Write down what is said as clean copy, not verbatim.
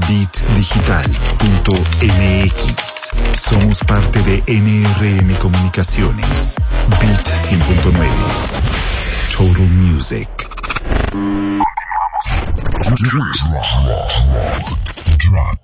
bitdigital.mx. Somos parte de NRM Comunicaciones. Bit 100.9. Total Music. Drop.